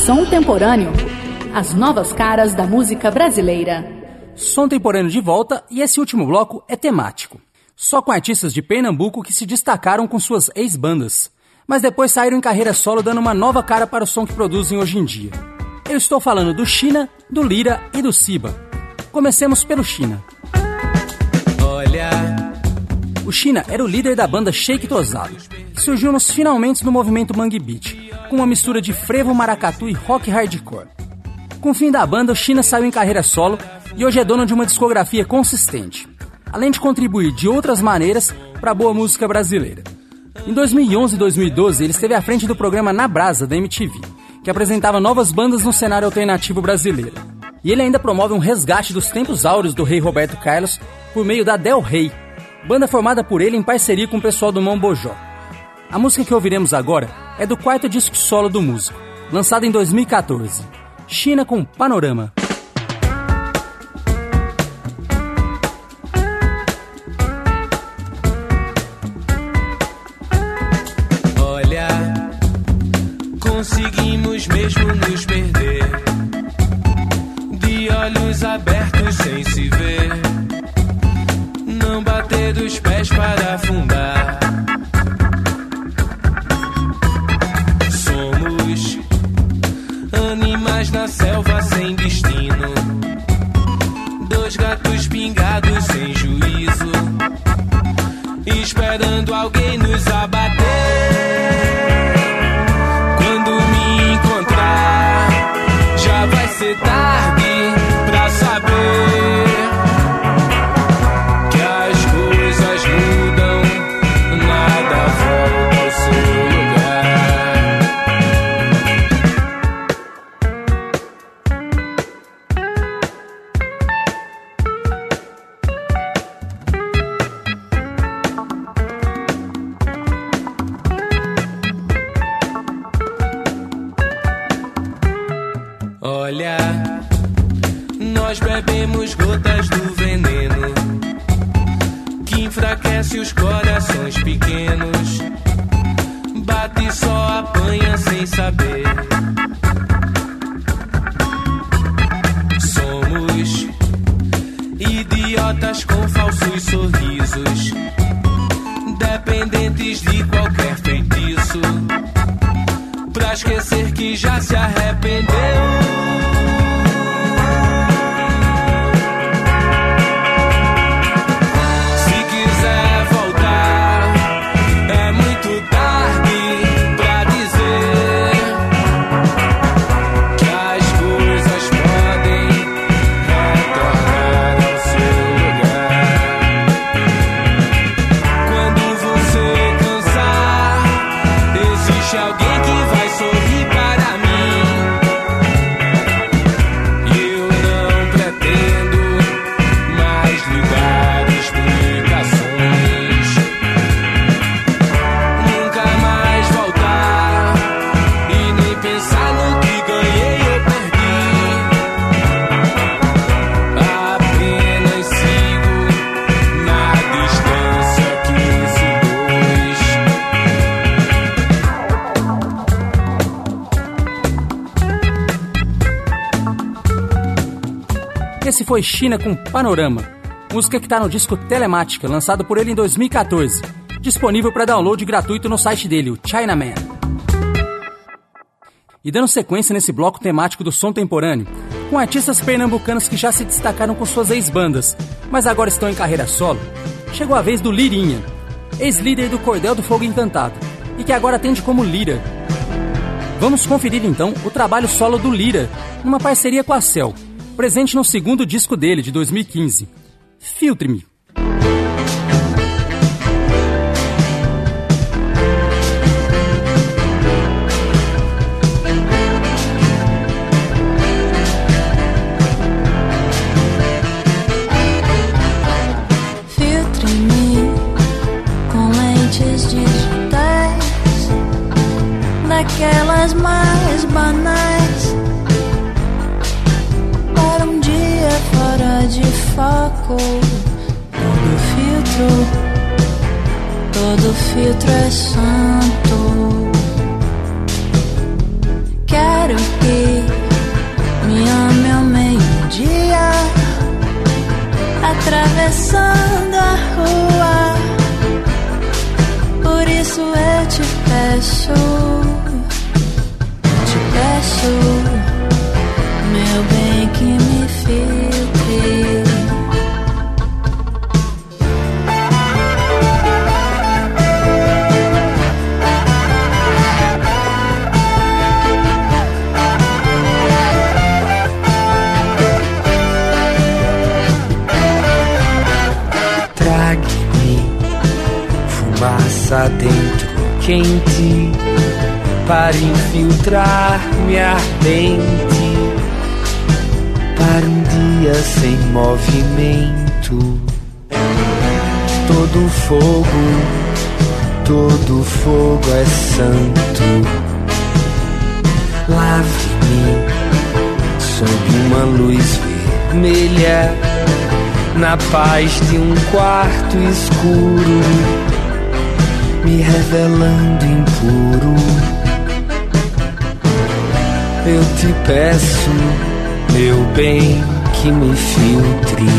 Som Temporâneo. As novas caras da música brasileira. Som Temporâneo de volta, e esse último bloco é temático. Só com artistas de Pernambuco que se destacaram com suas ex-bandas, mas depois saíram em carreira solo dando uma nova cara para o som que produzem hoje em dia. Eu estou falando do China, do Lira e do Siba. Comecemos pelo China. O China era o líder da banda Shake Tosado, que surgiu nos finalmente no movimento Mangue Beat, com uma mistura de frevo, maracatu e rock hardcore. Com o fim da banda, o China saiu em carreira solo e hoje é dono de uma discografia consistente, além de contribuir de outras maneiras para a boa música brasileira. Em 2011 e 2012, ele esteve à frente do programa Na Brasa, da MTV, que apresentava novas bandas no cenário alternativo brasileiro. E ele ainda promove um resgate dos tempos áureos do rei Roberto Carlos por meio da Del Rey, banda formada por ele em parceria com o pessoal do Mão Bojó. A música que ouviremos agora é do quarto disco solo do músico, lançado em 2014, China com Panorama. Olha, conseguimos mesmo nos perder, de olhos abertos sem se ver, não bater dos pés para afundar. Somos animais na selva sem destino, dois gatos pingados sem juízo, esperando alguém nos abater. Quando me encontrar, já vai ser tarde pra saber que as coisas mudam, nada volta ao seu lugar. Olha, nós bebemos gotas do veneno que enfraquece os corações pequenos, bate e só apanha sem saber. Somos idiotas com falsos sorrisos, dependentes de qualquer feitiço, pra esquecer que já se arrependeu. Alguém que vai sorrir para Esse foi China com Panorama, música que está no disco Telemática, lançado por ele em 2014, disponível para download gratuito no site dele, o Chinaman. E dando sequência nesse bloco temático do som temporâneo, com artistas pernambucanos que já se destacaram com suas ex-bandas, mas agora estão em carreira solo, chegou a vez do Lirinha, ex-líder do Cordel do Fogo Encantado, e que agora atende como Lira. Vamos conferir então o trabalho solo do Lira, numa parceria com a Cell, presente no segundo disco dele, de 2015, Filtre-me. Daquelas mais banais, para um dia fora de foco. Todo filtro é santo. Quero que atravessando a rua. Por isso eu te peço, meu bem, que me filtre. Fumaça dentro, quente, para infiltrar minha ardente, para um dia sem movimento. Todo fogo é santo. Lave-me sob uma luz vermelha, na paz de um quarto escuro, me revelando impuro. Eu te peço, meu bem, que me filtre.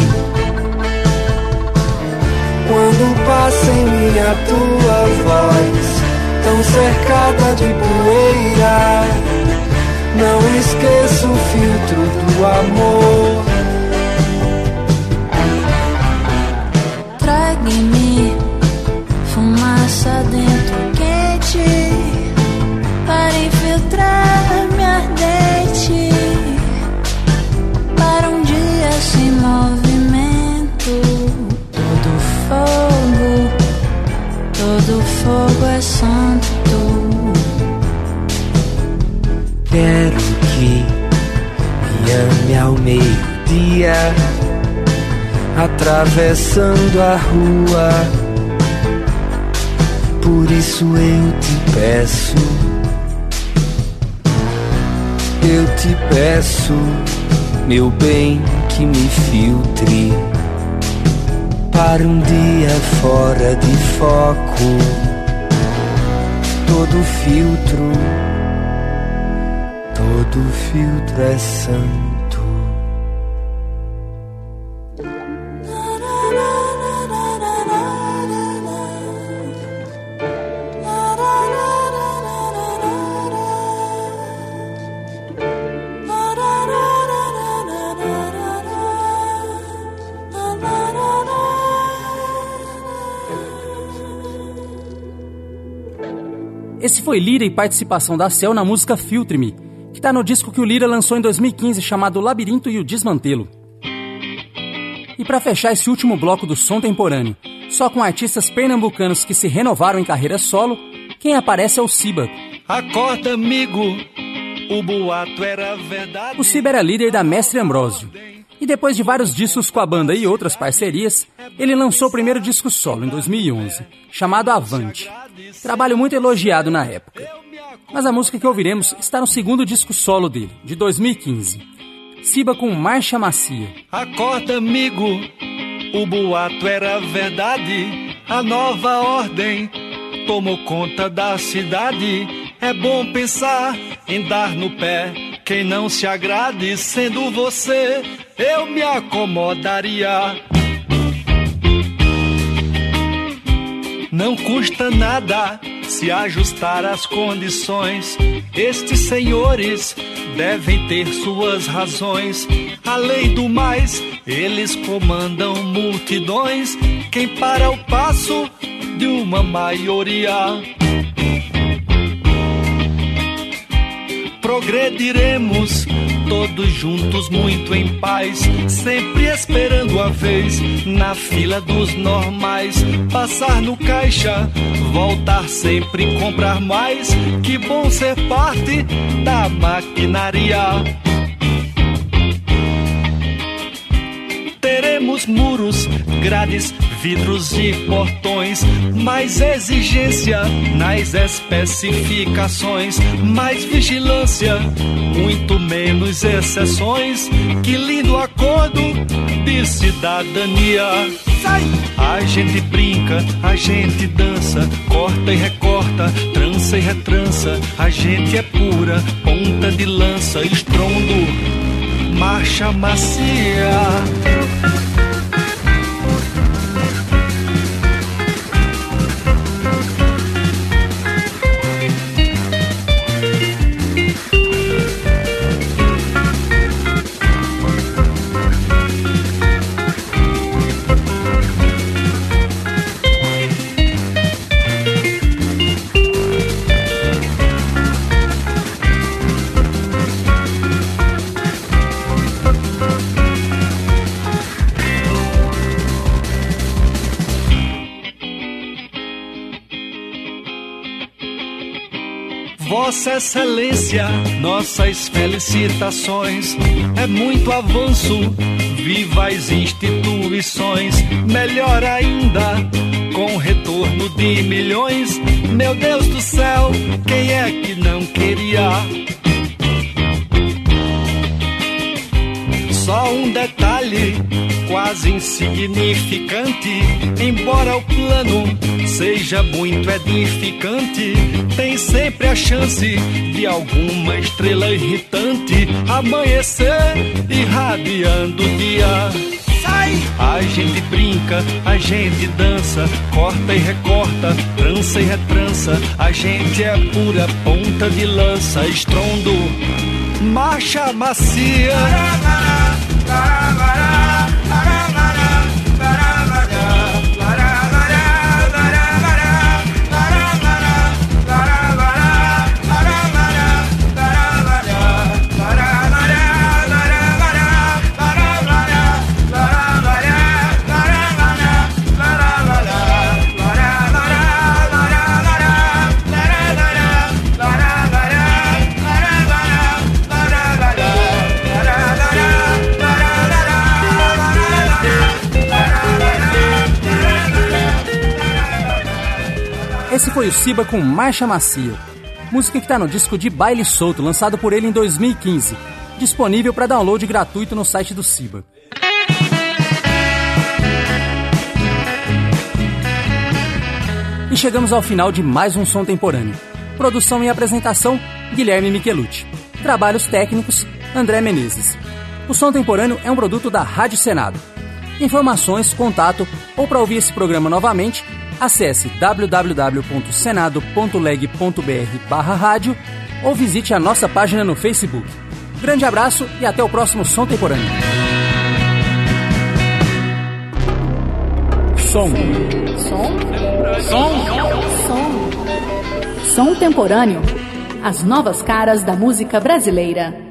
Quando passa em mim a tua voz, tão cercada de poeira, não esqueço o filtro do amor. Trague-me fumaça dentro, quente, para infiltrar minha ardente, para um dia sem movimento. Todo fogo é santo. Quero que me ame ao meio-dia, atravessando a rua. Por isso eu te peço, meu bem, que me filtre, para um dia fora de foco. Todo filtro é santo. Esse foi Lira e participação da Cel na música Filtre-me, que tá no disco que o Lira lançou em 2015 chamado Labirinto e o Desmantelo. E para fechar esse último bloco do som temporâneo, só com artistas pernambucanos que se renovaram em carreira solo, quem aparece é o Siba. Acorda, amigo, o boato era verdade. O Siba era líder da Mestre Ambrósio. E depois de vários discos com a banda e outras parcerias, ele lançou o primeiro disco solo em 2011, chamado Avante. Trabalho muito elogiado na época. Mas a música que ouviremos está no segundo disco solo dele, de 2015. Siba com Marcha Macia. Acorda, amigo, o boato era verdade. A nova ordem tomou conta da cidade. É bom pensar em dar no pé quem não se agrade. Sendo você, eu me acomodaria. Não custa nada se ajustar às condições. Estes senhores devem ter suas razões. Além do mais, eles comandam multidões. Quem para o passo de uma maioria. Progrediremos todos juntos muito em paz, sempre esperando a vez na fila dos normais. Passar no caixa, voltar sempre e comprar mais. Que bom ser parte da maquinaria. Teremos muros, grades, vidros e portões, mais exigência nas especificações, mais vigilância, muito menos exceções. Que lindo acordo de cidadania. Sai! A gente brinca, a gente dança, corta e recorta, trança e retrança. A gente é pura, ponta de lança, estrondo, marcha macia. Vossa Excelência, nossas felicitações. É muito avanço, viva as instituições. Melhor ainda, com retorno de milhões. Meu Deus do céu, quem é que não queria? Só um detalhe, quase insignificante. Embora o plano seja muito edificante, tem sempre a chance de alguma estrela irritante amanhecer irradiando o dia. A gente brinca, a gente dança, corta e recorta, trança e retrança. A gente é pura ponta de lança, estrondo, marcha macia. Esse foi o Ciba com Marcha Macia, música que está no disco de Baile Solto, lançado por ele em 2015, disponível para download gratuito no site do Ciba. E chegamos ao final de mais um Som Temporâneo. Produção e apresentação, Guilherme Michelucci. Trabalhos técnicos, André Menezes. O Som Temporâneo é um produto da Rádio Senado. Informações, contato ou para ouvir esse programa novamente, acesse www.senado.leg.br/rádio ou visite a nossa página no Facebook. Grande abraço e até o próximo Som Temporâneo. Som Temporâneo. As novas caras da música brasileira.